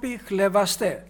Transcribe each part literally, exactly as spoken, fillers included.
άνθρωποι χλεβαστέ.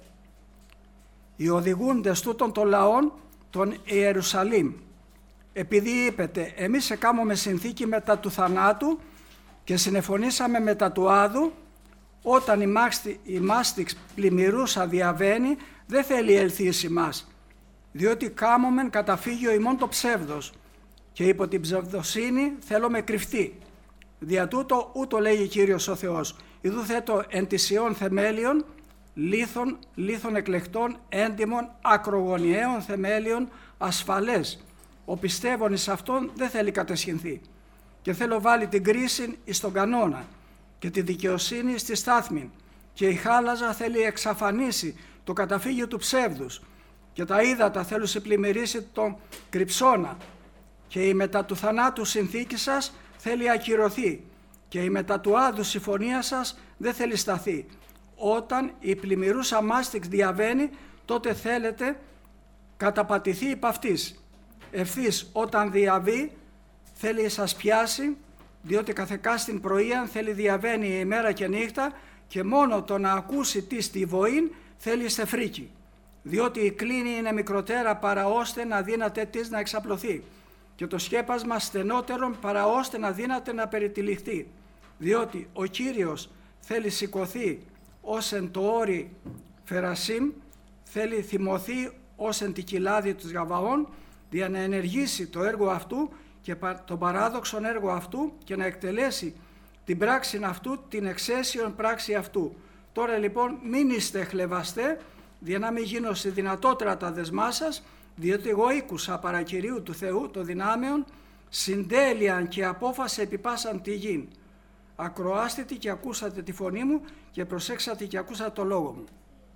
Οι οδηγούντες τούτων των λαών των Ιερουσαλήμ, επειδή είπετε, εμείς εκάμουμε συνθήκη μετά του θανάτου και συνεφωνήσαμε μετά του άδου, όταν η, μάστη, η μάστιξ πλημμυρούσα διαβαίνει, δεν θέλει ελθεί εις ημάς, διότι κάμομεν καταφύγιο ημών το ψεύδος και υπό την ψευδοσύνη θέλω με κρυφτεί. Δια τούτο ούτω λέγει Κύριος ο Θεός, ιδού θέτω εν της Ιών θεμέλιον, λίθων, λίθων εκλεκτών, έντιμων, ακρογωνιαίων θεμέλιων, ασφαλές. Ο πιστεύων εις αυτόν δεν θέλει κατεσχυνθεί. Και θέλω βάλει την κρίση εις τον κανόνα και τη δικαιοσύνη στη στάθμη. Και η χάλαζα θέλει εξαφανίσει το καταφύγιο του ψεύδους. Και τα ύδατα θέλουν σε πλημμυρίσει τον κρυψώνα. Και η μετά του θανάτου συνθήκη σας θέλει ακυρωθεί. Και η μετά του άδου συμφωνία σας δεν θέλει σταθεί. Όταν η πλημμυρούσα μάστιξ διαβαίνει, τότε θέλετε καταπατηθεί υπ' αυτής. Ευθύς όταν διαβεί θέλει σας πιάσει, διότι καθεκάστην πρωίαν θέλει διαβαίνει η ημέρα και νύχτα και μόνο το να ακούσει τι τη βοήν θέλει σε φρίκη. Διότι η κλίνη είναι μικροτέρα παρά ώστε να δύναται της να εξαπλωθεί και το σκέπασμα στενότερον παρά ώστε να δύναται να περιτυλιχθεί. Διότι ο Κύριος θέλει σηκωθεί ως εν το όρι Φερασίμ, θέλει θυμωθεί ως εν τη κοιλάδη του Γαβαών, για να ενεργήσει το έργο αυτού και το παράδοξον έργο αυτού και να εκτελέσει την πράξη αυτού, την εξαίσιον πράξη αυτού. Τώρα λοιπόν μην είστε χλεβαστέ, για να μην γίνω σε δυνατότερα τα δεσμά σας, διότι εγώ ήκουσα παρά Κυρίου του Θεού των δυνάμεων, συντέλειαν και απόφαση επιπάσαν τη γην. Ακροάστητε και ακούσατε τη φωνή μου και προσέξατε και ακούσατε το λόγο μου.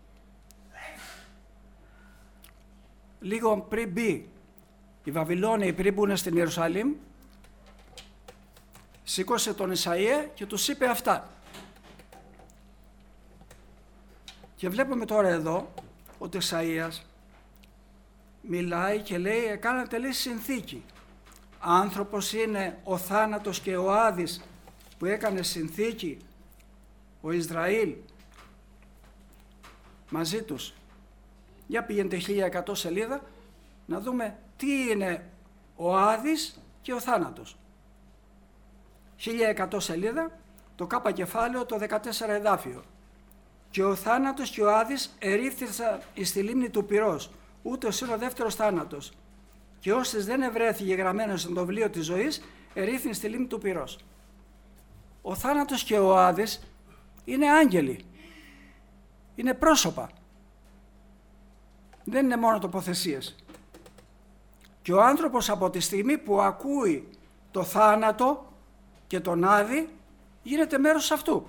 Λίγο πριν μπει οι Βαβυλώνιοι, πριν μπουν στην Ιερουσαλήμ, σήκωσε τον Ισαΐα και τους είπε αυτά. Και βλέπουμε τώρα εδώ ότι ο Ισαΐας μιλάει και λέει, έκανατε λέει συνθήκη. Άνθρωπος είναι ο θάνατος και ο Άδης που έκανε συνθήκη ο Ισραήλ μαζί τους. Για πήγαινε χίλια εκατό σελίδα να δούμε τι είναι ο Άδης και ο θάνατος. χίλια εκατό σελίδα, το κάπα κεφάλαιο, το δεκατέσσερα εδάφιο. Και ο θάνατος και ο Άδης ερήφθησαν εις τη λίμνη του πυρός, ούτως είναι ο δεύτερος θάνατος. Και όσες δεν ευρέθηκε γραμμένος στο βιβλίο της ζωής, ερήφθην στη λίμνη του πυρός. Ο θάνατος και ο Άδης είναι άγγελοι, είναι πρόσωπα. Δεν είναι μόνο τοποθεσίες. Και ο άνθρωπος από τη στιγμή που ακούει το θάνατο και τον Άδη, γίνεται μέρος αυτού.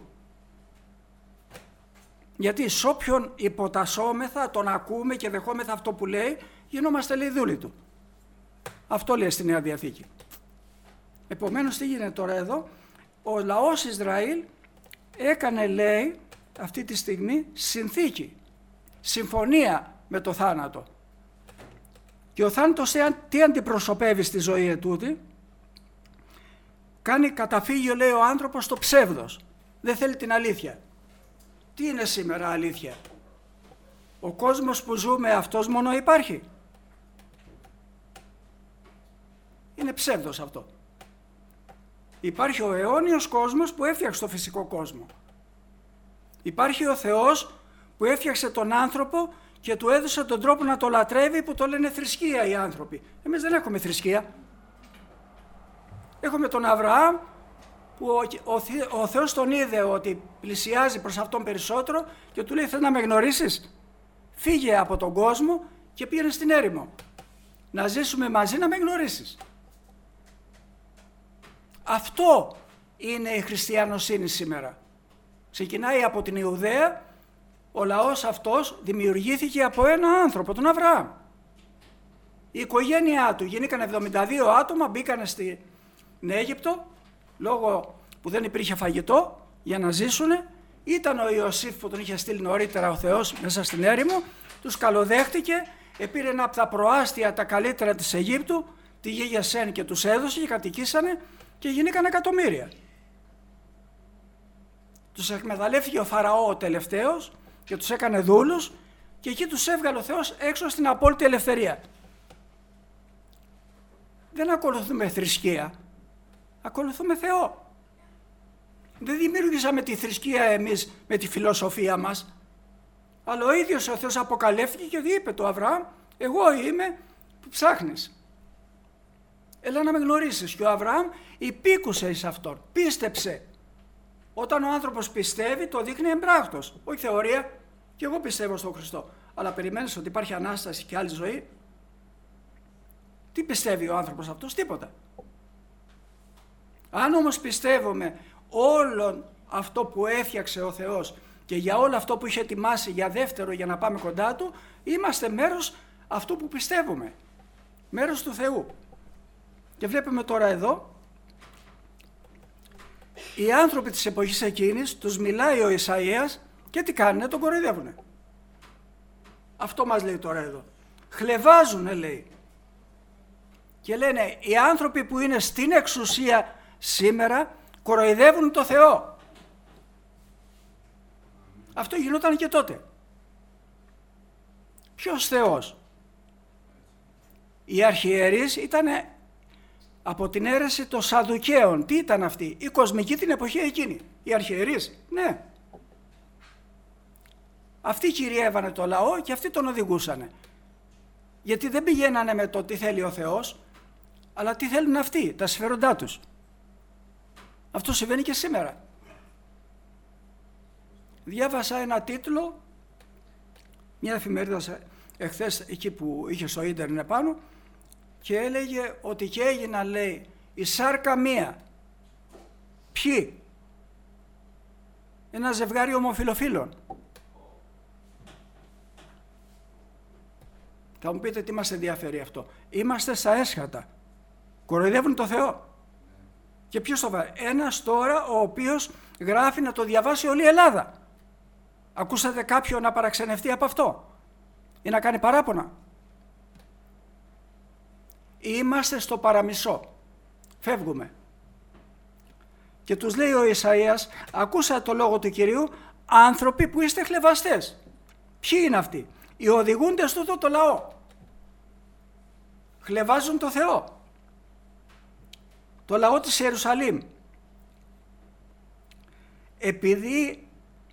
Γιατί σ' όποιον υποτασσόμεθα, τον ακούμε και δεχόμεθα αυτό που λέει, γινόμαστε λέει δούλοι του. Αυτό λέει στη Νέα Διαθήκη. Επομένως τι γίνεται τώρα εδώ, ο λαός Ισραήλ έκανε λέει αυτή τη στιγμή συνθήκη, συμφωνία με το θάνατο. Και ο θάνατος τι αντιπροσωπεύει στη ζωή ετούτη, κάνει καταφύγιο λέει ο άνθρωπος στο ψεύδος, δεν θέλει την αλήθεια. Τι είναι σήμερα αλήθεια? Ο κόσμος που ζούμε αυτός μόνο υπάρχει? Είναι ψεύδος αυτό. Υπάρχει ο αιώνιος κόσμος που έφτιαξε το φυσικό κόσμο. Υπάρχει ο Θεός που έφτιαξε τον άνθρωπο και του έδωσε τον τρόπο να το λατρεύει, που το λένε θρησκεία οι άνθρωποι. Εμείς δεν έχουμε θρησκεία. Έχουμε τον Αβραάμ που ο, ο, ο Θεός τον είδε ότι πλησιάζει προς αυτόν περισσότερο και του λέει, θες να με γνωρίσεις? Φύγε από τον κόσμο και πήγαινε στην έρημο. Να ζήσουμε μαζί, να με γνωρίσεις. Αυτό είναι η χριστιανοσύνη σήμερα. Ξεκινάει από την Ιουδαία, ο λαός αυτός δημιουργήθηκε από ένα άνθρωπο, τον Αβραάμ. Η οικογένειά του, γεννήκαν εβδομήντα δύο άτομα, μπήκαν στην Αίγυπτο, λόγω που δεν υπήρχε φαγητό για να ζήσουνε. Ήταν ο Ιωσήφ που τον είχε στείλει νωρίτερα ο Θεός μέσα στην έρημο, τους καλοδέχτηκε, επήρε ένα από τα προάστια τα καλύτερα της Αιγύπτου, τη γη Γεσέν, και τους έδωσε και κατοικήσανε και γεννήκαν εκατομμύρια. Τους εκμεταλλεύτηκε ο Φαραώ ο τελευταίος, και τους έκανε δούλους και εκεί τους έβγαλε ο Θεός έξω στην απόλυτη ελευθερία. Δεν ακολουθούμε θρησκεία, ακολουθούμε Θεό. Δεν δημιουργήσαμε τη θρησκεία εμείς με τη φιλοσοφία μας, αλλά ο ίδιος ο Θεός αποκαλύφθηκε και είπε το Αβραάμ, εγώ είμαι που ψάχνεις. Έλα να με γνωρίσεις. Και ο Αβραάμ υπήκουσε εις αυτόν, πίστεψε. Όταν ο άνθρωπος πιστεύει, το δείχνει εμπράκτος, όχι θεωρία. Και εγώ πιστεύω στον Χριστό. Αλλά περιμένεις ότι υπάρχει Ανάσταση και άλλη ζωή? Τι πιστεύει ο άνθρωπος αυτός? Τίποτα. Αν όμως πιστεύουμε όλον αυτό που έφτιαξε ο Θεός και για όλο αυτό που είχε ετοιμάσει για δεύτερο για να πάμε κοντά Του, είμαστε μέρος αυτού που πιστεύουμε. Μέρος του Θεού. Και βλέπουμε τώρα εδώ, οι άνθρωποι της εποχής εκείνης, τους μιλάει ο Ισαΐας και τι κάνουνε? Τον κοροϊδεύουνε. Αυτό μας λέει τώρα εδώ. Χλευάζουνε, λέει. Και λένε, οι άνθρωποι που είναι στην εξουσία σήμερα κοροϊδεύουν το Θεό. Αυτό γινόταν και τότε. Ποιος Θεός? Οι αρχιερείς ήταν από την αίρεση των Σαδουκαίων. Τι ήταν αυτοί? Η κοσμική την εποχή εκείνη. Οι αρχιερείς, ναι. Αυτοί κυριεύανε το λαό και αυτοί τον οδηγούσανε. Γιατί δεν πηγαίνανε με το τι θέλει ο Θεός, αλλά τι θέλουν αυτοί, τα συμφέροντά τους. Αυτό συμβαίνει και σήμερα. Διάβασα ένα τίτλο, μια εφημερίδα εχθές εκεί που είχε στο ίντερνετ πάνω, και έλεγε ότι και έγιναν, λέει, η σάρκα μία. Ποιοι? Ένα ζευγάρι ομοφυλοφίλων. Θα μου πείτε τι μας ενδιαφέρει αυτό? Είμαστε στα έσχατα. Κοροϊδεύουν το Θεό. Και ποιος το βάλει? Ένας τώρα ο οποίος γράφει να το διαβάσει όλη η Ελλάδα. Ακούσατε κάποιον να παραξενευτεί από αυτό ή να κάνει παράπονα? Είμαστε στο παραμισό. Φεύγουμε. Και τους λέει ο Ισαΐας, ακούσατε το λόγο του Κυρίου, άνθρωποι που είστε χλευαστές. Ποιοι είναι αυτοί? Οι οδηγούντες τούτο το λαό. Χλευάζουν το Θεό. Το λαό της Ιερουσαλήμ. Επειδή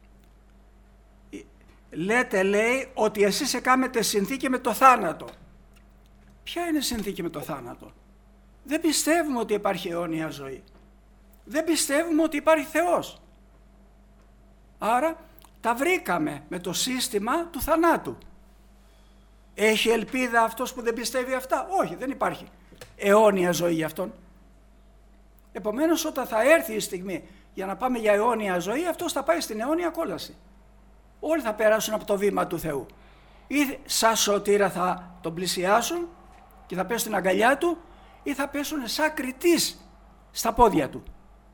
λέτε, λέει, ότι εσείς εκάμετε συνθήκη με το θάνατο. Ποια είναι η συνθήκη με το θάνατο? Δεν πιστεύουμε ότι υπάρχει αιώνια ζωή. Δεν πιστεύουμε ότι υπάρχει Θεός. Άρα τα βρήκαμε με το σύστημα του θανάτου. Έχει ελπίδα αυτός που δεν πιστεύει αυτά? Όχι, δεν υπάρχει αιώνια ζωή για αυτόν. Επομένως, όταν θα έρθει η στιγμή για να πάμε για αιώνια ζωή, αυτός θα πάει στην αιώνια κόλαση. Όλοι θα περάσουν από το βήμα του Θεού. Ή σαν σωτήρα θα τον πλησιάσουν και θα πέσουν στην αγκαλιά του, ή θα πέσουν σαν κριτής στα πόδια του.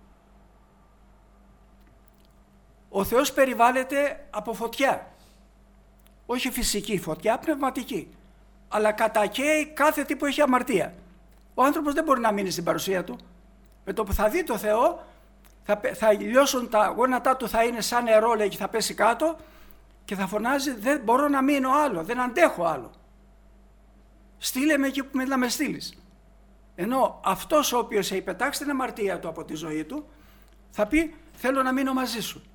Ο Θεός περιβάλλεται από φωτιά. Όχι φυσική φωτιά, πνευματική. Αλλά κατακαίει κάθε τι που έχει αμαρτία. Ο άνθρωπος δεν μπορεί να μείνει στην παρουσία του. Με το που θα δει το Θεό, θα, θα λιώσουν τα γόνατά του, θα είναι σαν νερό, λέει, και θα πέσει κάτω και θα φωνάζει, δεν μπορώ να μείνω άλλο, δεν αντέχω άλλο. Στείλε με εκεί που με να με στείλεις. Ενώ αυτός ο οποίος έχει πετάξει την αμαρτία του από τη ζωή του, θα πει, θέλω να μείνω μαζί σου.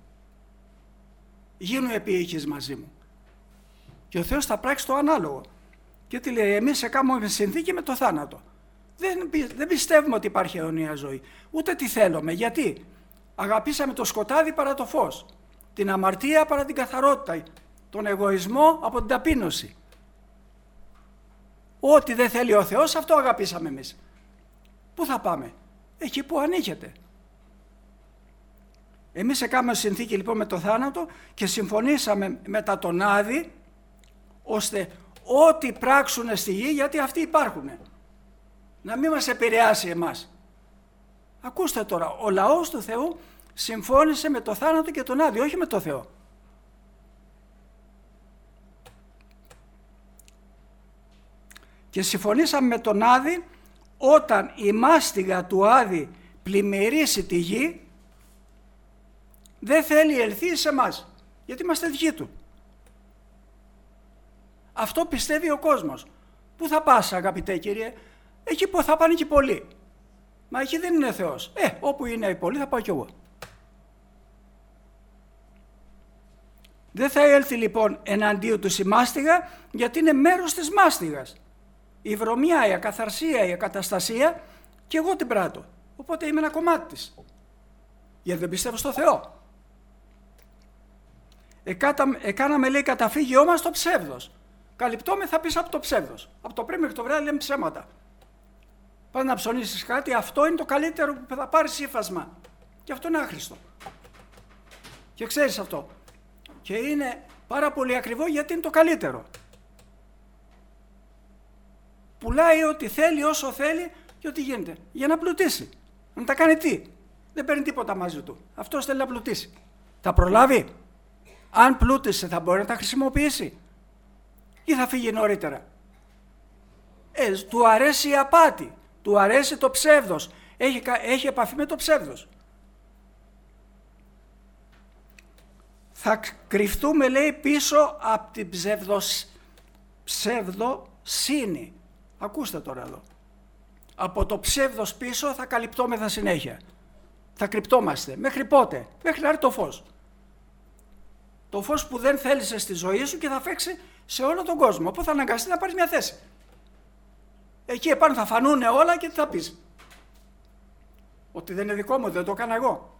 Γίνου επίοικης μαζί μου. Και ο Θεός θα πράξει το ανάλογο. Και τι λέει? Εμείς σε κάνουμε συνθήκη με το θάνατο. Δεν, δεν πιστεύουμε ότι υπάρχει αιωνία ζωή. Ούτε τι θέλουμε. Γιατί? Αγαπήσαμε το σκοτάδι παρά το φως. Την αμαρτία παρά την καθαρότητα. Τον εγωισμό από την ταπείνωση. Ό,τι δεν θέλει ο Θεός, αυτό αγαπήσαμε εμείς. Πού θα πάμε? Εκεί που ανήκεται. Εμείς έκαναμε συνθήκη λοιπόν με το θάνατο και συμφωνήσαμε μετά τον Άδη, ώστε ό,τι πράξουν στη γη, γιατί αυτοί υπάρχουν, να μην μας επηρεάσει εμάς. Ακούστε τώρα, ο λαός του Θεού συμφώνησε με το θάνατο και τον Άδη, όχι με το Θεό. Και συμφωνήσαμε με τον Άδη, όταν η μάστιγα του Άδη πλημμυρίσει τη γη, δεν θέλει ελθεί σε εμάς. γιατί είμαστε δικοί του. Αυτό πιστεύει ο κόσμος. Πού θα πας, αγαπητέ Κύριε? Εκεί που θα πάνε και οι πολλοί. Μα εκεί δεν είναι Θεός. Ε, όπου είναι οι πολλοί θα πάω κι εγώ. Δεν θα έλθει λοιπόν εναντίον του η μάστιγα, γιατί είναι μέρος της μάστιγας. Η βρωμιά, η ακαθαρσία, η ακαταστασία, και εγώ την πράττω. Οπότε είμαι ένα κομμάτι της. Γιατί δεν πιστεύω στο Θεό. Εκάτα, εκάναμε, λέει, καταφύγιό μας το ψεύδος. Καλυπτώμε, θα πεις, από το ψεύδος. Από το πρωί μέχρι το βράδυ λέμε ψέματα. Πας να ψωνίσεις κάτι, αυτό είναι το καλύτερο που θα πάρεις ύφασμα. Και αυτό είναι άχρηστο. Και ξέρεις αυτό. Και είναι πάρα πολύ ακριβό, γιατί είναι το καλύτερο. Πουλάει ό,τι θέλει, όσο θέλει και ό,τι γίνεται. Για να πλουτίσει. Να τα κάνει τι? Δεν παίρνει τίποτα μαζί του. Αυτός θέλει να πλουτίσει. Θα προλάβει? Αν πλούτησε, θα μπορεί να τα χρησιμοποιήσει? Ή θα φύγει νωρίτερα? Ε, του αρέσει η απάτη. Του αρέσει το ψεύδος. Έχει, έχει επαφή με το ψεύδος. Θα κρυφτούμε, λέει, πίσω από την ψευδοσ... ψευδοσύνη. Ακούστε τώρα εδώ. Από το ψεύδος πίσω θα καλυπτόμεθα συνέχεια. Θα κρυπτόμαστε. Μέχρι πότε? Μέχρι να έρθει το φως. Το φως που δεν θέλησε στη ζωή σου και θα φέξει σε όλο τον κόσμο. Οπότε θα αναγκαστεί να πάρεις μια θέση. Εκεί επάνω θα φανούν όλα και τι θα πεις? Ότι δεν είναι δικό μου, δεν το έκανα εγώ.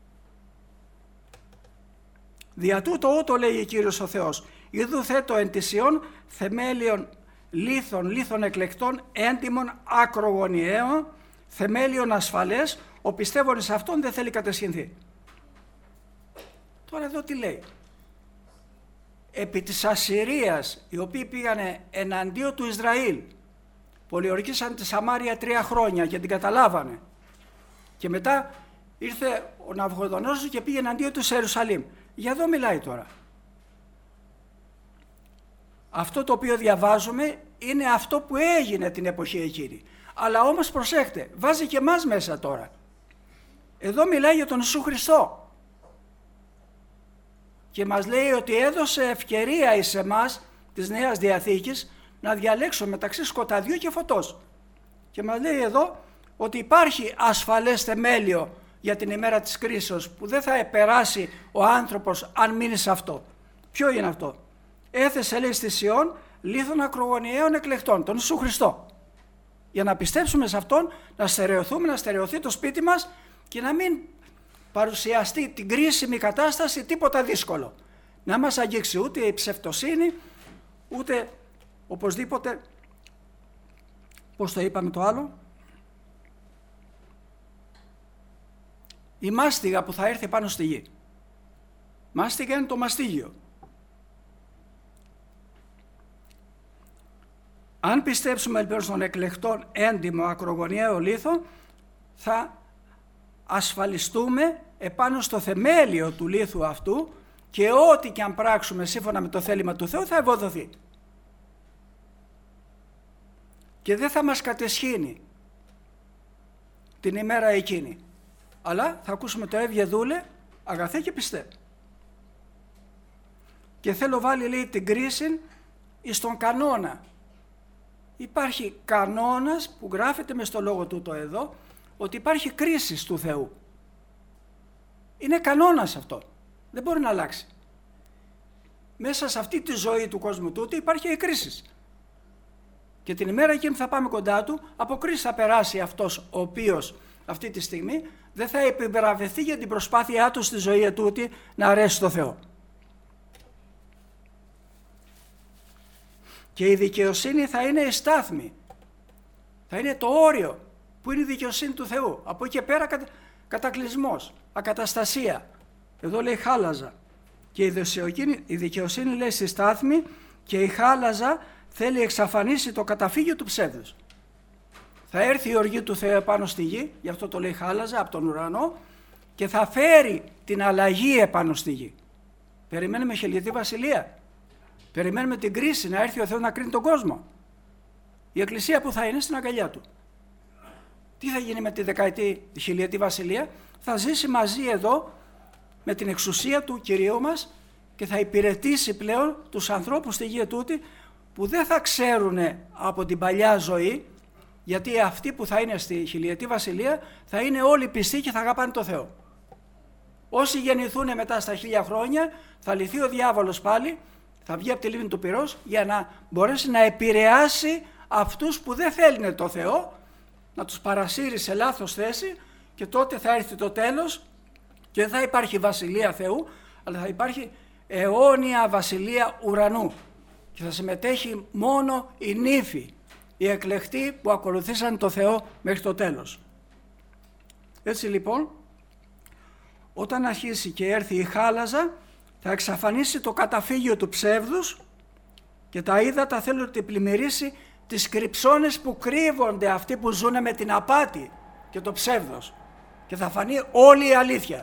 Δια τούτο ούτω λέει ο Κύριος ο Θεός. Ιδού θέτω εν της Ιών θεμέλιον λίθων, λίθων εκλεκτών, έντιμων ακρογωνιαίων, θεμέλιον ασφαλές, ο πιστεύων σε αυτόν δεν θέλει κατεσχυνθεί. Τώρα εδώ τι λέει? Επί της Ασσυρίας, οι οποίοι πήγανε εναντίον του Ισραήλ, πολιορκήσαν τη Σαμάρια τρία χρόνια και την καταλάβανε. Και μετά ήρθε ο Ναβουχοδονόσορ και πήγε εναντίον του σε Ιερουσαλήμ. Για εδώ μιλάει τώρα. Αυτό το οποίο διαβάζουμε είναι αυτό που έγινε την εποχή εκείνη. Αλλά όμως προσέχτε, βάζει και εμάς μέσα τώρα. Εδώ μιλάει για τον Ιησού Χριστό. Και μας λέει ότι έδωσε ευκαιρία εις εμάς της Νέας Διαθήκης να διαλέξουμε μεταξύ σκοταδιού και φωτός. Και μας λέει εδώ ότι υπάρχει ασφαλές θεμέλιο για την ημέρα της κρίσεως που δεν θα επεράσει ο άνθρωπος αν μείνει σε αυτό. Ποιο είναι αυτό? Έθεσε, λέει, στη Σιών λίθων ακρογωνιαίων εκλεκτών, τον Ιησού Χριστό. Για να πιστέψουμε σε Αυτόν, να στερεωθούμε, να στερεωθεί το σπίτι μας και να μην παρουσιαστεί την κρίσιμη κατάσταση τίποτα δύσκολο. Να μας αγγίξει ούτε η ψευτοσύνη, ούτε οπωσδήποτε, πώς το είπαμε το άλλο, η μάστιγα που θα έρθει πάνω στη γη. Μάστιγα είναι το μαστίγιο. Αν πιστέψουμε λοιπόν στον εκλεκτόν έντιμο ακρογωνιαίο λίθο, θα ασφαλιστούμε επάνω στο θεμέλιο του λίθου αυτού και ό,τι και αν πράξουμε σύμφωνα με το θέλημα του Θεού θα ευοδοθεί. Και δεν θα μας κατεσχύνει την ημέρα εκείνη. Αλλά θα ακούσουμε το έβγε δούλε, αγαθέ και πιστέ. Και θέλω βάλει, λέει, την κρίση εις τον κανόνα. Υπάρχει κανόνας που γράφεται μες στο λόγο τούτο εδώ, ότι υπάρχει κρίση του Θεού. Είναι κανόνας αυτό. Δεν μπορεί να αλλάξει. Μέσα σε αυτή τη ζωή του κόσμου τούτου υπάρχει η κρίση. Και την ημέρα εκείνη που θα πάμε κοντά του, από κρίση θα περάσει αυτός ο οποίος αυτή τη στιγμή δεν θα επιβραβευτεί για την προσπάθειά του στη ζωή τούτη να αρέσει στο Θεό. Και η δικαιοσύνη θα είναι η στάθμη. Θα είναι το όριο που είναι η δικαιοσύνη του Θεού. Από εκεί και πέρα κατα... κατακλυσμός, ακαταστασία. Εδώ λέει χάλαζα. Και η δικαιοσύνη, η δικαιοσύνη λέει στη στάθμη και η χάλαζα θέλει εξαφανίσει το καταφύγιο του ψεύδους. Θα έρθει η οργή του Θεού επάνω στη γη, γι' αυτό το λέει χάλαζα, από τον ουρανό, και θα φέρει την αλλαγή επάνω στη γη. Περιμένουμε χελιετή βασιλεία. Περιμένουμε την κρίση, να έρθει ο Θεός να κρίνει τον κόσμο. Η Εκκλησία που θα είναι στην αγκαλιά του. Τι θα γίνει με τη δεκαετή, τη χιλιετή βασιλεία? Θα ζήσει μαζί εδώ με την εξουσία του Κυρίου μας και θα υπηρετήσει πλέον τους ανθρώπους στη γη τούτη που δεν θα ξέρουν από την παλιά ζωή, γιατί αυτοί που θα είναι στη χιλιετή βασιλεία θα είναι όλοι πιστοί και θα αγαπάνε το Θεό. Όσοι γεννηθούν μετά στα χίλια χρόνια θα λυθεί ο διάβολος πάλι, θα βγει από τη λίμνη του πυρός για να μπορέσει να επηρεάσει αυτούς που δεν θέλουν το Θεό, να τους παρασύρει σε λάθος θέση και τότε θα έρθει το τέλος και δεν θα υπάρχει βασιλεία Θεού, αλλά θα υπάρχει αιώνια βασιλεία ουρανού και θα συμμετέχει μόνο η νύφη, οι εκλεκτοί που ακολουθήσαν το Θεό μέχρι το τέλος. Έτσι λοιπόν, όταν αρχίσει και έρθει η χάλαζα, θα εξαφανίσει το καταφύγιο του ψεύδους και τα ύδατα θέλουν ότι πλημμυρίσει τις κρυψώνες που κρύβονται αυτοί που ζουν με την απάτη και το ψεύδος και θα φανεί όλη η αλήθεια.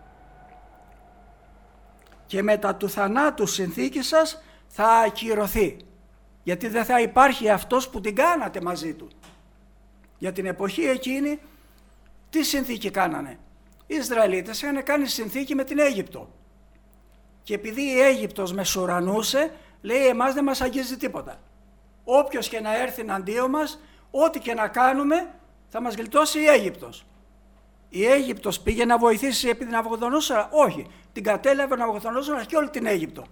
Και μετά του θανάτου συνθήκη σας θα ακυρωθεί, γιατί δεν θα υπάρχει αυτός που την κάνατε μαζί του. Για την εποχή εκείνη τι συνθήκη κάνανε? Οι Ισραηλίτες είχαν κάνει συνθήκη με την Αίγυπτο και επειδή η Αίγυπτος μεσουρανούσε, λέει εμάς δεν μας αγγίζει τίποτα. Όποιος και να έρθει εναντίον μας, ό,τι και να κάνουμε θα μας γλιτώσει η Αίγυπτος. Η Αίγυπτος πήγε να βοηθήσει επί την Ναβουχοδονόσορα? Όχι. Την κατέλαβε ο Ναβουχοδονόσορα και όλη την Αίγυπτο.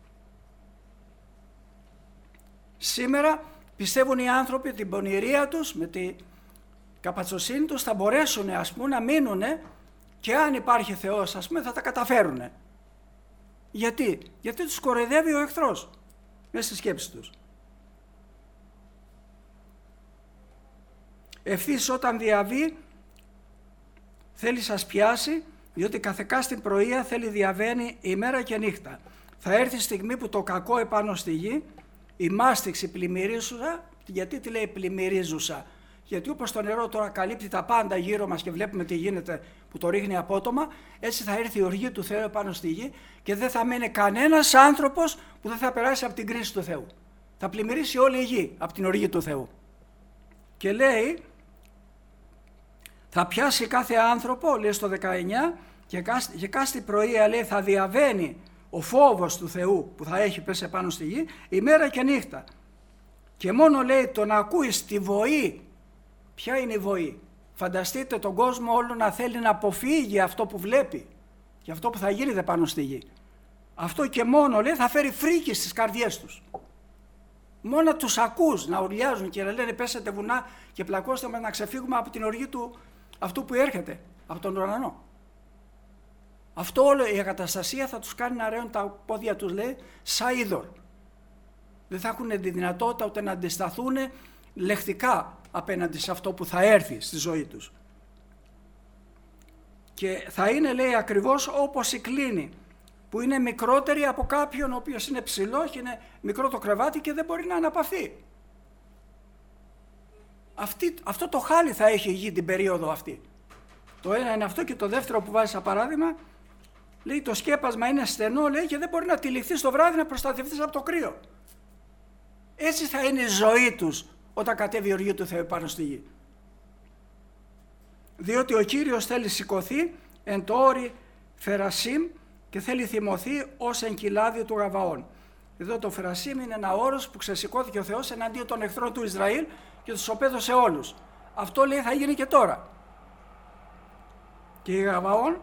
Σήμερα πιστεύουν οι άνθρωποι την πονηρία τους, με την καπατσοσύνη τους θα μπορέσουν ας πούμε να μείνουν και αν υπάρχει Θεός ας πούμε θα τα καταφέρουν. Γιατί? Γιατί τους κοροϊδεύει ο εχθρός μέσα στη σκέψη τους. Ευθύς όταν διαβεί θέλει σας πιάσει, διότι καθεκά στην πρωία θέλει διαβαίνει ημέρα και νύχτα. Θα έρθει στιγμή που το κακό επάνω στη γη, η μάστιξη πλημμυρίζουσα. Γιατί τι λέει πλημμυρίζουσα? Γιατί όπως το νερό τώρα καλύπτει τα πάντα γύρω μας και βλέπουμε τι γίνεται που το ρίχνει απότομα, έτσι θα έρθει η οργή του Θεού επάνω στη γη και δεν θα μένει κανένας άνθρωπος που δεν θα περάσει από την κρίση του Θεού. Θα πλημμυρίσει όλη η γη από την οργή του Θεού. Και λέει, θα πιάσει κάθε άνθρωπο, λέει στο δεκαεννιά, και, και κάθε πρωία λέει θα διαβαίνει ο φόβος του Θεού που θα έχει πέσει επάνω στη γη ημέρα και νύχτα. Και μόνο λέει τον ακούει στη βοή. Ποια είναι η βοή? Φανταστείτε τον κόσμο όλο να θέλει να αποφύγει αυτό που βλέπει και αυτό που θα γίνεται πάνω στη γη. Αυτό και μόνο λέει θα φέρει φρίκη στις καρδιές τους. Μόνο τους ακούς να ουρλιάζουν και να λένε πέσατε βουνά και πλακώστε μας να ξεφύγουμε από την οργή του αυτού που έρχεται από τον ουρανό. Αυτό όλο η ακαταστασία θα τους κάνει να ρέουν τα πόδια τους, λέει, σαν είδωρ. Δεν θα έχουν τη δυνατότητα ούτε να αντισταθούν λεχτικά απέναντι σε αυτό που θα έρθει στη ζωή τους. Και θα είναι, λέει, ακριβώς όπως η κλίνη, που είναι μικρότερη από κάποιον ο οποίος είναι ψηλό και είναι μικρό το κρεβάτι και δεν μπορεί να αναπαυθεί. Αυτή, αυτό το χάλι θα έχει η γη την περίοδο αυτή. Το ένα είναι αυτό και το δεύτερο που βάζει σαν παράδειγμα, λέει το σκέπασμα είναι στενό, λέει, και δεν μπορεί να τυλιχθείς το βράδυ να προστατευτείς από το κρύο. Έτσι θα είναι η ζωή τους όταν κατέβει η οργή του Θεού πάνω στη γη. Διότι ο Κύριος θέλει σηκωθεί εν το όρι Φερασίμ και θέλει θυμωθεί ως εν κοιλάδι του Γαβαών. Εδώ το Φερασίμ είναι ένα όρος που ξεσηκώθηκε ο Θεός εναντίον των εχθρών του Ισραήλ και τους οπέδωσε όλους. Αυτό, λέει, θα γίνει και τώρα. Και η Γαβαών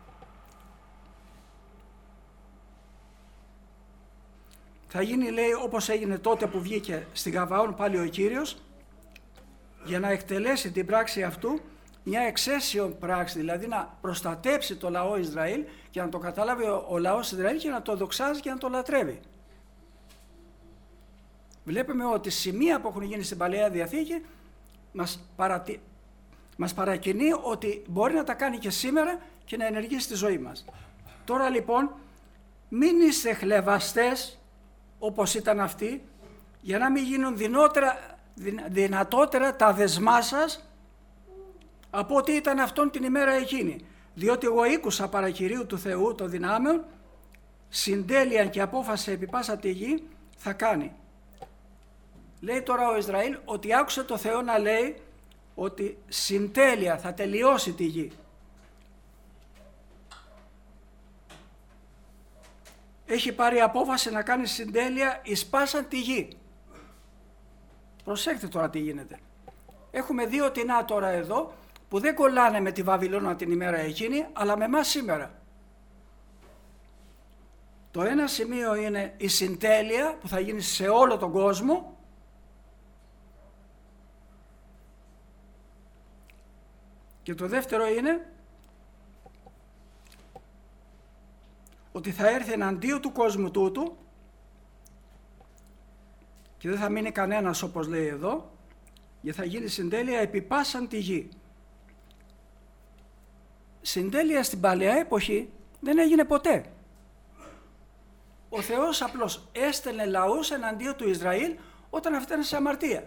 θα γίνει, λέει, όπως έγινε τότε που βγήκε στη Γαβαών πάλι ο Κύριος για να εκτελέσει την πράξη αυτού, μια εξαίσιον πράξη, δηλαδή να προστατέψει το λαό Ισραήλ και να το καταλάβει ο, ο λαός Ισραήλ και να το δοξάζει και να το λατρεύει. Βλέπουμε ότι σημεία που έχουν γίνει στην Παλαιά Διαθήκη μας, παρατη... μας παρακινεί ότι μπορεί να τα κάνει και σήμερα και να ενεργήσει στη ζωή μας. Τώρα λοιπόν μην είστε χλευαστές όπως ήταν αυτοί, για να μην γίνουν δυνότερα, δυνατότερα τα δεσμά σας από ό,τι ήταν αυτόν την ημέρα εκείνη. Διότι εγώ ήκουσα παρακυρίου του Θεού των δυνάμεων, συντέλειαν και απόφαση επί πάσα τη γη θα κάνει. Λέει τώρα ο Ισραήλ ότι άκουσε το Θεό να λέει ότι συντέλεια θα τελειώσει τη γη. έχει πάρει απόφαση να κάνει συντέλεια εις πάσαν τη γη. Προσέξτε τώρα τι γίνεται. Έχουμε δύο τεινά τώρα εδώ που δεν κολλάνε με τη Βαβυλώνα την ημέρα εκείνη, αλλά με εμάς σήμερα. Το ένα σημείο είναι η συντέλεια που θα γίνει σε όλο τον κόσμο, και το δεύτερο είναι ότι θα έρθει εναντίον του κόσμου τούτου και δεν θα μείνει κανένας, όπως λέει εδώ, γιατί θα γίνει συντέλεια επί πάσαν τη γη. Συντέλεια στην παλαιά εποχή δεν έγινε ποτέ. Ο Θεός απλώς έστελνε λαούς εναντίον του Ισραήλ όταν αυτά ήταν σε αμαρτία.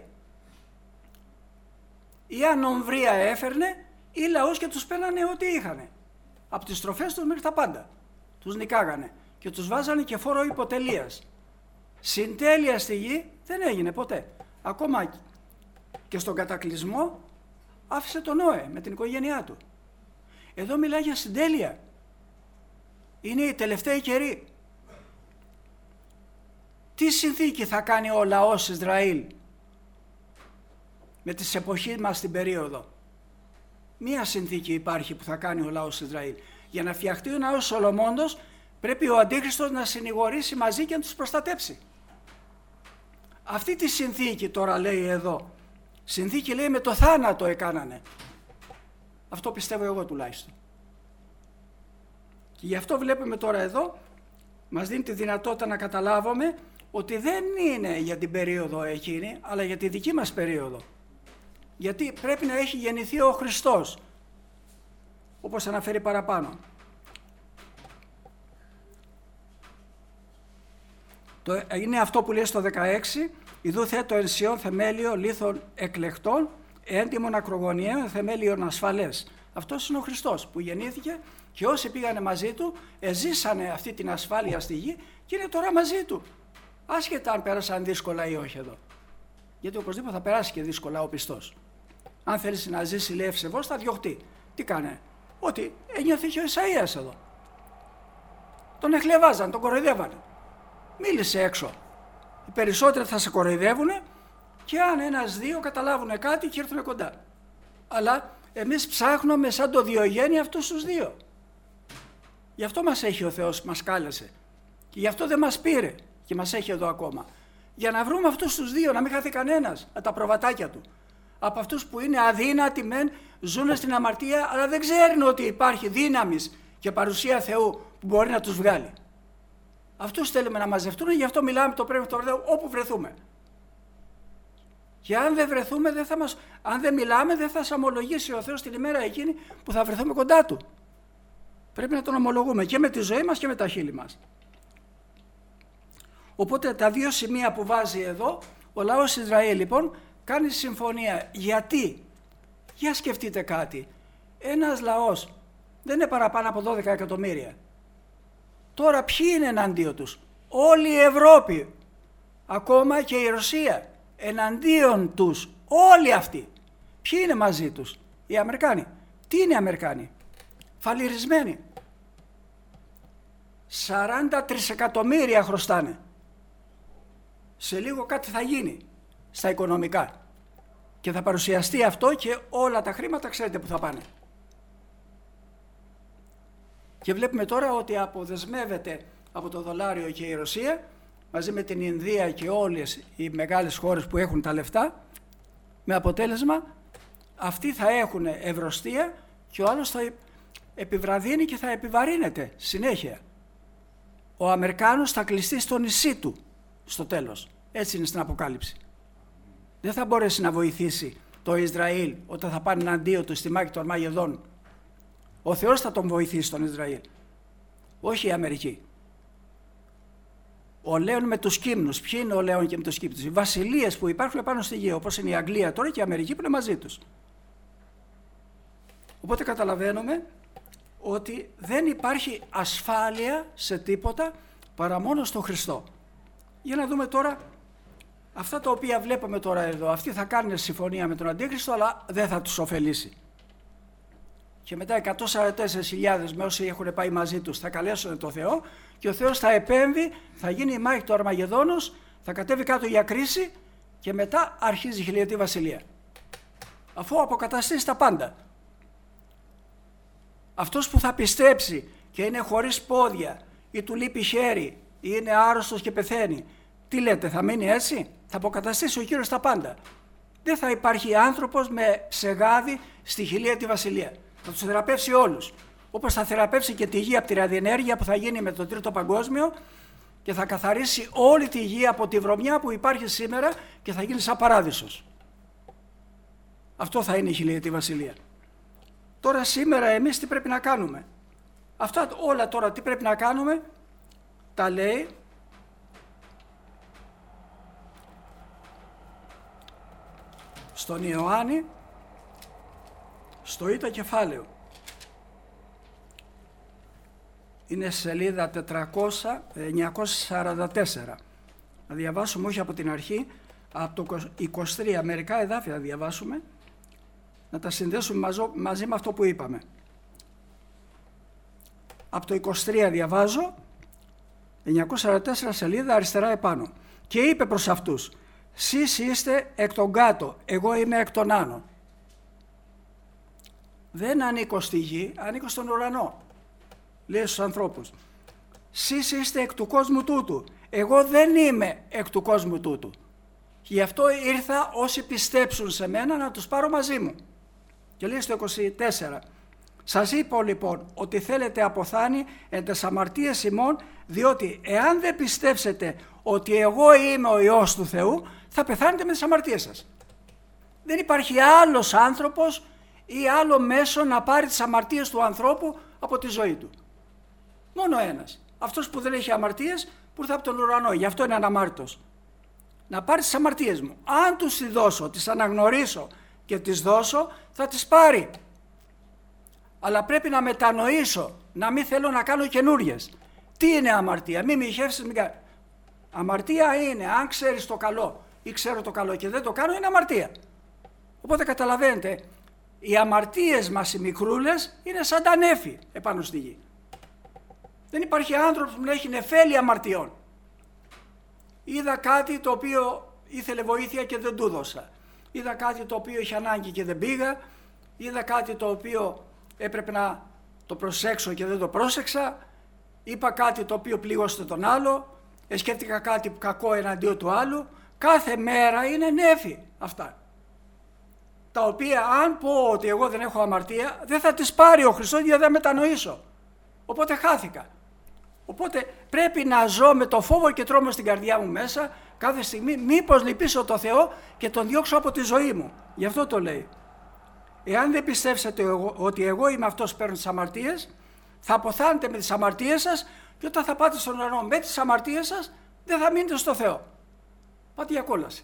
Ή ανομβρία έφερνε ή λαούς και τους παίρνανε ό,τι είχανε. Από τις τροφές τους μέχρι τα πάντα. Τους νικάγανε και τους βάζανε και φόρο υποτελείας. Συντέλεια στη γη δεν έγινε ποτέ. Ακόμα και στον κατακλυσμό άφησε τον Νόε με την οικογένειά του. Εδώ μιλάει για συντέλεια. Είναι η τελευταία καιρή. Τι συνθήκη θα κάνει ο λαός Ισραήλ με τις εποχές μας στην περίοδο? Μία συνθήκη υπάρχει που θα κάνει ο λαός Ισραήλ. Για να φτιαχτεί ο ναός Σολομώντος πρέπει ο Αντίχριστος να συνηγορήσει μαζί και να τους προστατέψει. Αυτή τη συνθήκη τώρα λέει εδώ. Συνθήκη λέει με το θάνατο έκανανε. Αυτό πιστεύω εγώ τουλάχιστον. Και γι' αυτό βλέπουμε τώρα εδώ, μας δίνει τη δυνατότητα να καταλάβουμε ότι δεν είναι για την περίοδο εκείνη, αλλά για τη δική μας περίοδο. Γιατί πρέπει να έχει γεννηθεί ο Χριστός, όπως αναφέρει παραπάνω. Το, είναι αυτό που λέει στο δεκαέξι, «Ιδού θέτω εν Σιών θεμέλιο λίθων εκλεκτών, έντιμων ακρογωνιαίων θεμέλιων ασφαλές». Αυτός είναι ο Χριστός που γεννήθηκε και όσοι πήγανε μαζί του εζήσανε αυτή την ασφάλεια στη γη και είναι τώρα μαζί του. Άσχετα αν πέρασαν δύσκολα ή όχι εδώ. Γιατί οπωσδήποτε θα περάσει και δύσκολα ο πιστός. Αν θέλει να ζήσει λέει ευσεβώς θα διωχτεί. Τι κάνε? Ότι ένιωθε και ο Ισαΐας εδώ. Τον εχλεβάζαν, τον κοροϊδεύανε. Μίλησε έξω. Οι περισσότεροι θα σε κοροϊδεύουν και αν ένας δύο καταλάβουν κάτι και έρθουν κοντά. Αλλά εμείς ψάχνουμε σαν το Διογέννη αυτούς τους δύο. Γι' αυτό μας έχει ο Θεός, μας κάλεσε. Και γι' αυτό δεν μας πήρε και μας έχει εδώ ακόμα. Για να βρούμε αυτούς τους δύο, να μην χαθεί κανένας από τα προβατάκια του. Από αυτούς που είναι αδύνατοι μεν, ζουν στην αμαρτία, αλλά δεν ξέρουν ότι υπάρχει δύναμης και παρουσία Θεού που μπορεί να τους βγάλει. Αυτούς θέλουμε να μαζευτούν, γι' αυτό μιλάμε το πρέπει το βρεθούμε όπου βρεθούμε. Και αν δεν βρεθούμε, δεν θα μας, αν δεν μιλάμε, δεν θα σας ομολογήσει ο Θεός την ημέρα εκείνη που θα βρεθούμε κοντά Του. Πρέπει να τον ομολογούμε και με τη ζωή μας και με τα χείλη μας. Οπότε τα δύο σημεία που βάζει εδώ, ο λαός Ισραήλ λοιπόν κάνει συμφωνία. Γιατί? Για σκεφτείτε κάτι. Ένας λαός δεν είναι παραπάνω από δώδεκα εκατομμύρια. Τώρα ποιοι είναι εναντίον τους? Όλη η Ευρώπη, ακόμα και η Ρωσία, εναντίον τους. Όλοι αυτοί. Ποιοι είναι μαζί τους? Οι Αμερικάνοι. Τι είναι οι Αμερικάνοι? Φαλιρισμένοι. σαράντα τρισεκατομμύρια χρωστάνε. Σε λίγο κάτι θα γίνει στα οικονομικά και θα παρουσιαστεί αυτό και όλα τα χρήματα ξέρετε που θα πάνε. Και βλέπουμε τώρα ότι αποδεσμεύεται από το δολάριο και η Ρωσία μαζί με την Ινδία και όλες οι μεγάλες χώρες που έχουν τα λεφτά, με αποτέλεσμα αυτοί θα έχουν ευρωστία και ο άλλος θα επιβραδύνει και θα επιβαρύνεται συνέχεια. Ο Αμερικάνος θα κλειστεί στο νησί του στο τέλος. Έτσι είναι στην Αποκάλυψη. Δεν θα μπορέσει να βοηθήσει το Ισραήλ όταν θα πάνε εναντίον του στη μάχη του Αρμαγεδόν. Ο Θεός θα τον βοηθήσει τον Ισραήλ. Όχι η Αμερική. Ο Λέων με τους κύμνους. Ποιοι είναι ο Λέων και με τους κύμνους? Οι βασιλείες που υπάρχουν πάνω στη γη, όπως είναι η Αγγλία τώρα και η Αμερική που είναι μαζί τους. Οπότε καταλαβαίνουμε ότι δεν υπάρχει ασφάλεια σε τίποτα παρά μόνο στον Χριστό. Για να δούμε τώρα αυτά τα οποία βλέπουμε τώρα εδώ. Αυτοί θα κάνουν συμφωνία με τον Αντίχριστο, αλλά δεν θα τους ωφελήσει. και μετά εκατόν σαράντα τέσσερις χιλιάδες με όσοι έχουν πάει μαζί τους θα καλέσουν το Θεό και ο Θεός θα επέμβει, θα γίνει η μάχη του Αρμαγεδόνος, θα κατέβει κάτω για κρίση και μετά αρχίζει η χιλιετή βασιλεία. Αφού αποκαταστήσει τα πάντα. Αυτός που θα πιστέψει και είναι χωρίς πόδια ή του λείπει χέρι ή είναι άρρωστος και πεθαίνει, τι λέτε, θα μείνει έτσι? Θα αποκαταστήσει ο Κύριος τα πάντα. Δεν θα υπάρχει άνθρωπος με ψεγάδι στη χιλιετή βασιλεία. Θα τους θεραπεύσει όλους. Όπως θα θεραπεύσει και τη γη από τη ραδιενέργεια που θα γίνει με τον Τρίτο Παγκόσμιο και θα καθαρίσει όλη τη γη από τη βρωμιά που υπάρχει σήμερα και θα γίνει σαν παράδεισος. Αυτό θα είναι η χιλιετή βασιλεία. Τώρα σήμερα εμείς τι πρέπει να κάνουμε? Αυτά όλα τώρα τι πρέπει να κάνουμε τα λέει στον Ιωάννη στο Ήτα κεφάλαιο. Είναι σελίδα εννιακόσια σαράντα τέσσερα. Να διαβάσουμε όχι από την αρχή, από το είκοσι τρία, μερικά εδάφια να διαβάσουμε, να τα συνδέσουμε μαζί με αυτό που είπαμε. Από το είκοσι τρία διαβάζω, εννιακόσια σαράντα τέσσερα σελίδα αριστερά επάνω. Και είπε προς αυτούς, σεις είστε εκ των κάτω, εγώ είμαι εκ των άνω. Δεν ανήκω στη γη, ανήκω στον ουρανό. Λέει στους ανθρώπους, σεις είστε εκ του κόσμου τούτου, εγώ δεν είμαι εκ του κόσμου τούτου. Γι' αυτό ήρθα όσοι πιστέψουν σε μένα να τους πάρω μαζί μου. Και λέει στο είκοσι τέσσερα, σας είπα λοιπόν ότι θέλετε αποθάνει εν τες αμαρτίες ημών, διότι εάν δεν πιστέψετε ότι εγώ είμαι ο Υιός του Θεού, θα πεθάνετε με τις αμαρτίες σας. Δεν υπάρχει άλλος άνθρωπος ή άλλο μέσο να πάρει τις αμαρτίες του ανθρώπου από τη ζωή του. Μόνο ένας. Αυτός που δεν έχει αμαρτίες που ήρθε από τον ουρανό, γι' αυτό είναι αναμάρτητος. Να πάρει τις αμαρτίες μου. Αν τους τις δώσω, τις αναγνωρίσω και τις δώσω, θα τις πάρει. Αλλά πρέπει να μετανοήσω, να μην θέλω να κάνω καινούριες. Τι είναι αμαρτία? Μην μοιχεύσεις, μην κάνει. Αμαρτία είναι, αν ξέρεις το καλό ή ξέρω το καλό και δεν το κάνω, είναι αμαρτία. Οπότε καταλαβαίνετε, οι αμαρτίες μας οι μικρούλες είναι σαν τα νέφη επάνω στη γη. Δεν υπάρχει άνθρωπος που να έχει νεφέλη αμαρτιών. Είδα κάτι το οποίο ήθελε βοήθεια και δεν του δώσα. Είδα κάτι το οποίο είχε ανάγκη και δεν πήγα. Είδα κάτι το οποίο έπρεπε να το προσέξω και δεν το πρόσεξα. Είπα κάτι το οποίο πλήγωσε τον άλλο. Σκέφτηκα κάτι κακό εναντίον του άλλου. Κάθε μέρα είναι νέφη αυτά. Τα οποία αν πω ότι εγώ δεν έχω αμαρτία, δεν θα τις πάρει ο Χριστός γιατί δεν μετανοήσω. Οπότε χάθηκα. Οπότε πρέπει να ζω με το φόβο και τρόμο στην καρδιά μου μέσα κάθε στιγμή, μήπως λυπήσω το Θεό και τον διώξω από τη ζωή μου. Γι' αυτό το λέει. Εάν δεν πιστεύσετε εγώ, ότι εγώ είμαι αυτός που παίρνω τις αμαρτίες, θα αποθάνετε με τις αμαρτίες σας και όταν θα πάτε στον ουρανό με τις αμαρτίες σας, δεν θα μείνετε στο Θεό. Πάτε για κόλαση.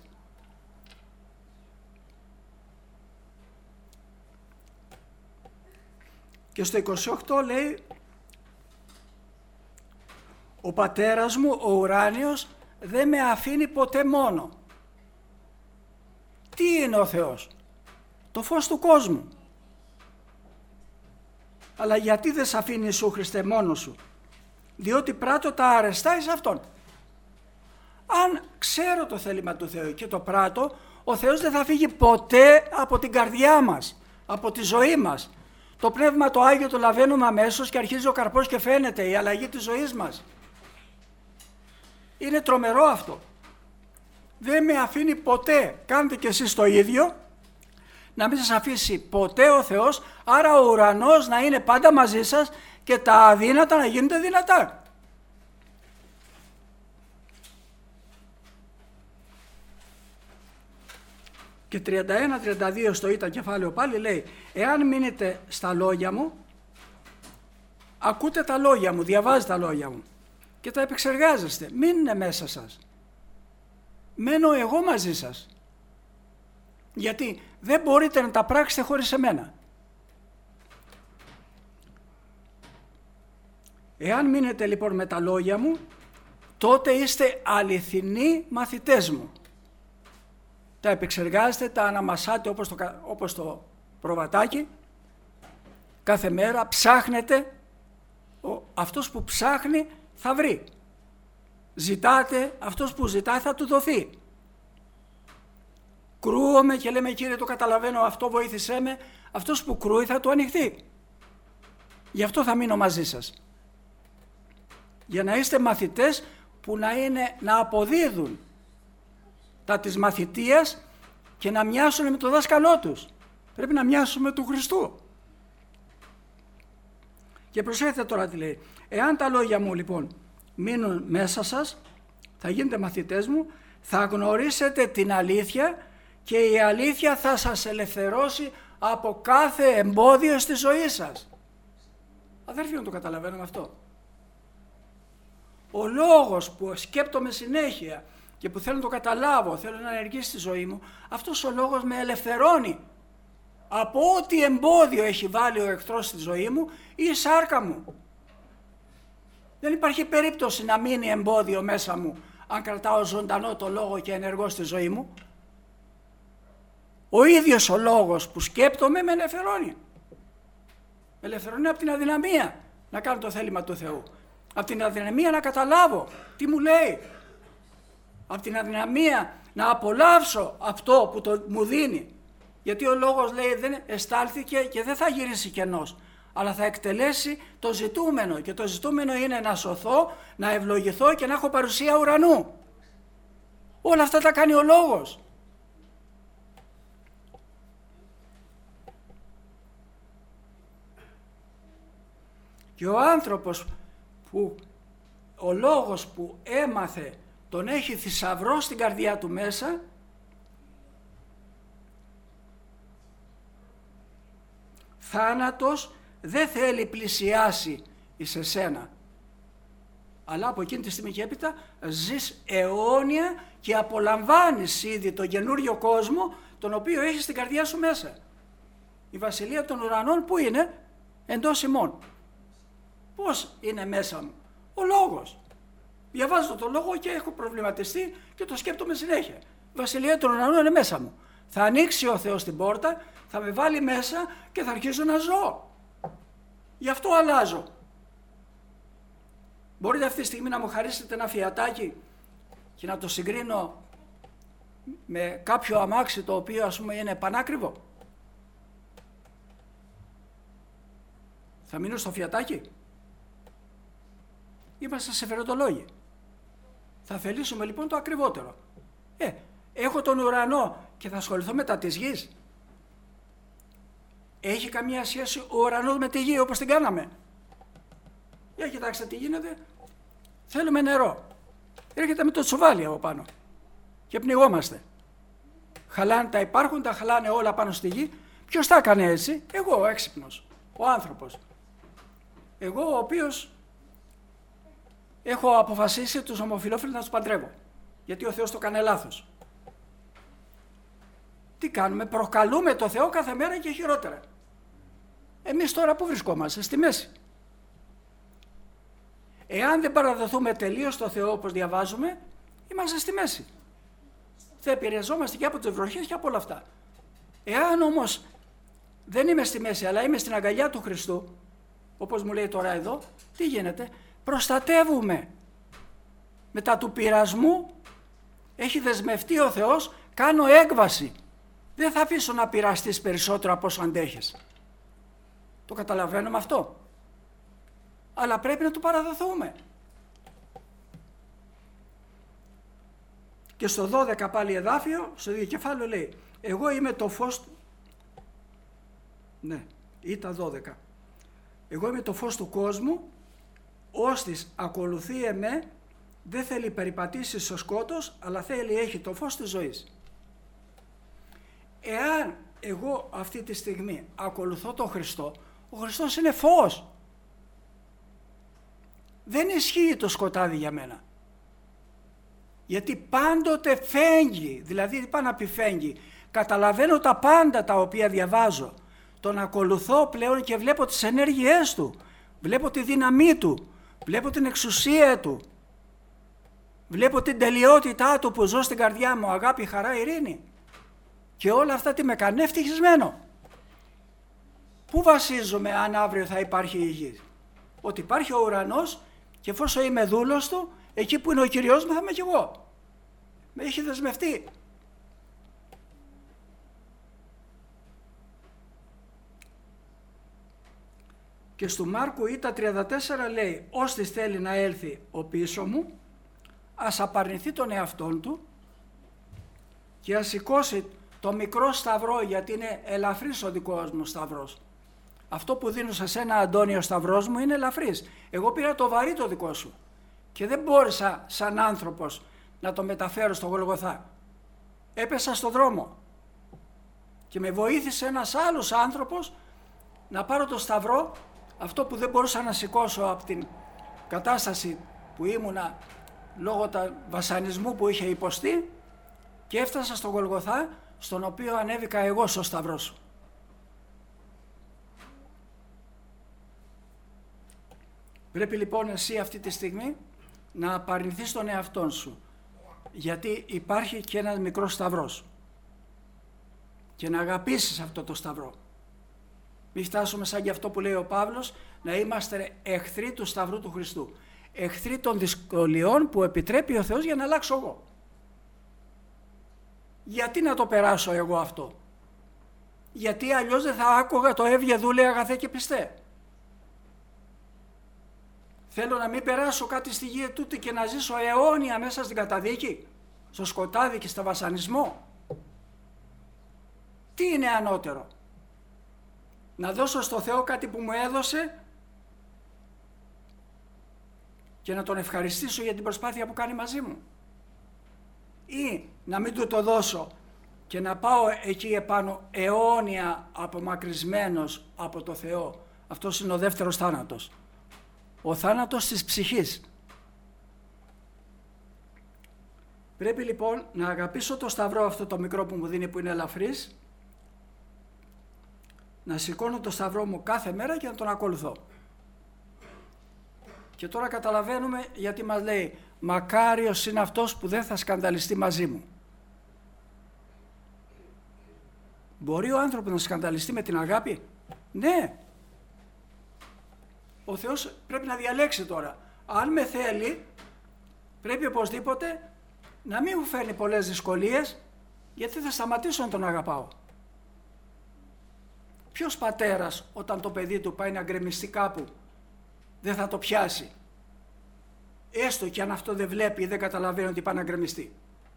Και στο είκοσι οκτώ λέει, ο πατέρας μου, ο ουράνιος, δεν με αφήνει ποτέ μόνο. Τι είναι ο Θεός? Το φως του κόσμου. Αλλά γιατί δεν σε αφήνει Ιησού Χριστέ μόνος σου? Διότι πράττω τα αρεστά εις Αυτόν. Αν ξέρω το θέλημα του Θεού και το πράττω, ο Θεός δεν θα φύγει ποτέ από την καρδιά μας, από τη ζωή μας. Το Πνεύμα το Άγιο το λαβαίνουμε αμέσως και αρχίζει ο καρπός και φαίνεται η αλλαγή της ζωής μας. Είναι τρομερό αυτό. Δεν με αφήνει ποτέ, κάντε και εσείς το ίδιο, να μην σας αφήσει ποτέ ο Θεός, άρα ο ουρανός να είναι πάντα μαζί σας και τα αδύνατα να γίνονται δυνατά. Και τριάντα ένα τριάντα δύο στο Ήτα κεφάλαιο πάλι λέει, εάν μείνετε στα λόγια μου, ακούτε τα λόγια μου, διαβάζετε τα λόγια μου και τα επεξεργάζεστε, μην είναι μέσα σας. Μένω εγώ μαζί σας. Γιατί δεν μπορείτε να τα πράξετε χωρίς εμένα. Εάν μείνετε λοιπόν με τα λόγια μου, τότε είστε αληθινοί μαθητές μου. Τα επεξεργάζετε, τα αναμασάτε όπως το, όπως το προβατάκι κάθε μέρα ψάχνετε, ο, αυτός που ψάχνει θα βρει. Ζητάτε, αυτός που ζητάει θα του δοθεί. Κρούομαι και λέμε Κύριε το καταλαβαίνω, αυτό βοήθησέ με, αυτός που κρούει θα του ανοιχτεί. Γι' αυτό θα μείνω μαζί σας. Για να είστε μαθητές που να, είναι, να αποδίδουν τα της μαθητείας και να μοιάσουν με το δάσκαλό τους. Πρέπει να μοιάσουν με του Χριστού. Και προσέξτε τώρα τι λέει. Εάν τα λόγια μου λοιπόν μείνουν μέσα σας, θα γίνετε μαθητές μου, θα γνωρίσετε την αλήθεια και η αλήθεια θα σας ελευθερώσει από κάθε εμπόδιο στη ζωή σας. Αδέρφοι, να το καταλαβαίνουμε αυτό. Ο λόγος που σκέπτομαι συνέχεια και που θέλω να το καταλάβω, θέλω να ενεργήσει στη ζωή μου, αυτός ο λόγος με ελευθερώνει από ό,τι εμπόδιο έχει βάλει ο εχθρός στη ζωή μου ή η σάρκα μου. Δεν υπάρχει περίπτωση να μείνει εμπόδιο μέσα μου αν κρατάω ζωντανό το λόγο και ενεργό στη ζωή μου. Ο ίδιος ο λόγος που σκέπτομαι με ελευθερώνει. Με ελευθερώνει από την αδυναμία να κάνω το θέλημα του Θεού. Από την αδυναμία να καταλάβω τι μου λέει. Από την αδυναμία να απολαύσω αυτό που το, μου δίνει. Γιατί ο λόγος λέει δεν εστάλθηκε και δεν θα γυρίσει κενός, αλλά θα εκτελέσει το ζητούμενο. Και το ζητούμενο είναι να σωθώ, να ευλογηθώ και να έχω παρουσία ουρανού. Όλα αυτά τα κάνει ο λόγος. Και ο άνθρωπος που ο λόγος που έμαθε τον έχει θησαυρό στην καρδιά του μέσα, θάνατος δεν θέλει πλησιάσει εις εσένα. Αλλά από εκείνη τη στιγμή και έπειτα ζεις αιώνια και απολαμβάνεις ήδη τον καινούριο κόσμο τον οποίο έχεις στην καρδιά σου μέσα. Η βασιλεία των ουρανών που είναι? Εντός ημών. Πώς είναι μέσα μου? Ο λόγος. Διαβάζω το λόγο και έχω προβληματιστεί και το σκέπτομαι συνέχεια. Η βασιλεία των ουρανών είναι μέσα μου. Θα ανοίξει ο Θεός την πόρτα, θα με βάλει μέσα και θα αρχίσω να ζω. Γι' αυτό αλλάζω. Μπορείτε αυτή τη στιγμή να μου χαρίσετε ένα φιατάκι και να το συγκρίνω με κάποιο αμάξι το οποίο ας πούμε είναι πανάκριβο? Θα μείνω στο φιατάκι? Είμαστε σε φεροντολόγοι. Θα θελήσουμε λοιπόν το ακριβότερο. Ε, έχω τον ουρανό και θα ασχοληθώ με τα της γης. Έχει καμία σχέση ο ουρανός με τη γη όπως την κάναμε? Για κοιτάξτε τι γίνεται. Θέλουμε νερό. Έρχεται με το τσουβάλι από πάνω και πνιγόμαστε. Χαλάνε τα υπάρχοντα, χαλάνε όλα πάνω στη γη. Ποιος τα έκανε έτσι? Εγώ ο έξυπνος, ο άνθρωπος. Εγώ ο οποίος έχω αποφασίσει τους ομοφυλόφιλους να τους παντρεύω. Γιατί ο Θεός το κάνει λάθος. Τι κάνουμε? Προκαλούμε το Θεό κάθε μέρα και χειρότερα. Εμείς τώρα που βρισκόμαστε? Στη μέση. Εάν δεν παραδοθούμε τελείως στο Θεό όπως διαβάζουμε, είμαστε στη μέση. Θα επηρεαζόμαστε και από τις βροχές και από όλα αυτά. Εάν όμως δεν είμαι στη μέση αλλά είμαι στην αγκαλιά του Χριστού, όπως μου λέει τώρα εδώ, τι γίνεται? Προστατεύουμε. Μετά του πειρασμού έχει δεσμευτεί ο Θεός, κάνω έκβαση. Δεν θα αφήσω να πειραστείς περισσότερο από όσο αντέχεις. Το καταλαβαίνουμε αυτό. Αλλά πρέπει να του παραδοθούμε. Και στο δώδεκα πάλι εδάφιο, στο ίδιο κεφάλαιο λέει, εγώ είμαι το φως, ναι, ή τα δώδεκα. Εγώ είμαι το φως του κόσμου, όστις ακολουθεί εμέ, δεν θέλει περιπατήσει στο σκότος, αλλά θέλει έχει το φως της ζωής. Εάν εγώ αυτή τη στιγμή ακολουθώ τον Χριστό, ο Χριστός είναι φως. Δεν ισχύει το σκοτάδι για μένα. Γιατί πάντοτε φέγγει, δηλαδή τι πάει να πει φέγγει, καταλαβαίνω τα πάντα τα οποία διαβάζω, τον ακολουθώ πλέον και βλέπω τις ενέργειές του, βλέπω τη δύναμή του, βλέπω την εξουσία του, βλέπω την τελειότητά του που ζω στην καρδιά μου, αγάπη, χαρά, ειρήνη. Και όλα αυτά τι με κάνει? Ευτυχισμένο. Πού βασίζομαι αν αύριο θα υπάρχει η γη? Ότι υπάρχει ο ουρανός και εφόσον είμαι δούλος του, εκεί που είναι ο Κυριός μου θα είμαι κι εγώ. Με έχει δεσμευτεί. Και στο Μάρκου Ήτα τριάντα τέσσερα λέει, ώστις θέλει να έλθει ο πίσω μου, ας απαρνηθεί τον εαυτόν του και ας σηκώσει το μικρό σταυρό, γιατί είναι ελαφρύς ο δικός μου σταυρός. Αυτό που δίνω σε σένα, Αντώνη, ο σταυρός μου είναι ελαφρύς. Εγώ πήρα το βαρύ το δικό σου και δεν μπόρεσα σαν άνθρωπος να το μεταφέρω στο Γολγοθά. Έπεσα στο δρόμο και με βοήθησε ένας άλλος άνθρωπος να πάρω το σταυρό, αυτό που δεν μπορούσα να σηκώσω από την κατάσταση που ήμουνα λόγω του βασανισμού που είχε υποστεί, και έφτασα στο Γολγοθά, στον οποίο ανέβηκα εγώ στο σταυρό σου. Πρέπει λοιπόν εσύ αυτή τη στιγμή να απαρνηθείς τον εαυτόν σου, γιατί υπάρχει και ένας μικρός σταυρός, και να αγαπήσεις αυτό το σταυρό. Μην φτάσουμε σαν και αυτό που λέει ο Παύλος, να είμαστε εχθροί του σταυρού του Χριστού. Εχθροί των δυσκολιών που επιτρέπει ο Θεός για να αλλάξω εγώ. Γιατί να το περάσω εγώ αυτό? Γιατί αλλιώς δεν θα άκουγα το έβγε δούλε αγαθέ και πιστέ. Θέλω να μην περάσω κάτι στη γη τούτη και να ζήσω αιώνια μέσα στην καταδίκη, στο σκοτάδι και στο βασανισμό. Τι είναι ανώτερο? Να δώσω στο Θεό κάτι που μου έδωσε και να τον ευχαριστήσω για την προσπάθεια που κάνει μαζί μου, ή να μην του το δώσω και να πάω εκεί επάνω αιώνια απομακρυσμένος από το Θεό? Αυτός είναι ο δεύτερος θάνατος, ο θάνατος της ψυχής. Πρέπει λοιπόν να αγαπήσω το σταυρό αυτό το μικρό που μου δίνει, που είναι ελαφρύς, να σηκώνω το σταυρό μου κάθε μέρα και να τον ακολουθώ. Και τώρα καταλαβαίνουμε γιατί μας λέει, μακάριος είναι αυτός που δεν θα σκανδαλιστεί μαζί μου. Μπορεί ο άνθρωπος να σκανδαλιστεί με την αγάπη? Ναι. Ο Θεός πρέπει να διαλέξει τώρα. Αν με θέλει, πρέπει οπωσδήποτε να μην μου φέρνει πολλές δυσκολίες, γιατί θα σταματήσω να τον αγαπάω. Ποιος πατέρας όταν το παιδί του πάει να γκρεμιστεί κάπου δεν θα το πιάσει, έστω και αν αυτό δεν βλέπει ή δεν καταλαβαίνει ότι πάει να γκρεμιστεί?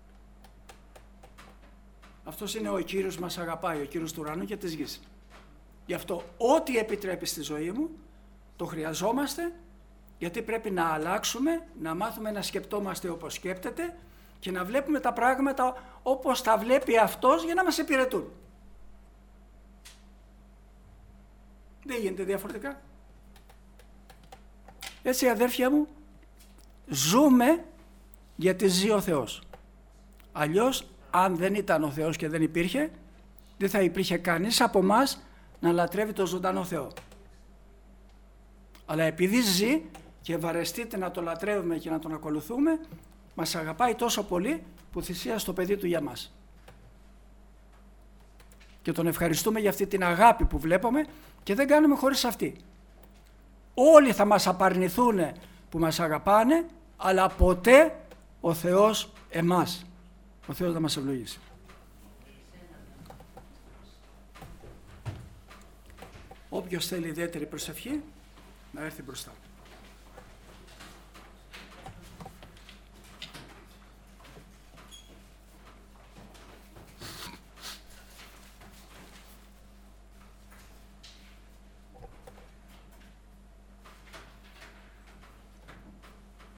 Αυτός είναι ο Κύριος, μας αγαπάει, ο Κύριος του ουρανού και της γης. Γι' αυτό ό,τι επιτρέπει στη ζωή μου το χρειαζόμαστε, γιατί πρέπει να αλλάξουμε, να μάθουμε να σκεπτόμαστε όπως σκέπτεται και να βλέπουμε τα πράγματα όπως τα βλέπει αυτός για να μας υπηρετούν. Δεν γίνεται διαφορετικά. Έτσι, αδέρφια μου, ζούμε γιατί ζει ο Θεός. Αλλιώς, αν δεν ήταν ο Θεός και δεν υπήρχε, δεν θα υπήρχε κανείς από εμάς να λατρεύει τον ζωντανό Θεό. Αλλά επειδή ζει και βαρεστείτε να το λατρεύουμε και να τον ακολουθούμε, μας αγαπάει τόσο πολύ που θυσίασε το παιδί του για μας. Και τον ευχαριστούμε για αυτή την αγάπη που βλέπουμε και δεν κάνουμε χωρίς αυτή. Όλοι θα μας απαρνηθούν που μας αγαπάνε, αλλά ποτέ ο Θεός εμάς. Ο Θεός θα μας ευλογήσει. Όποιος θέλει ιδιαίτερη προσευχή, να έρθει μπροστά.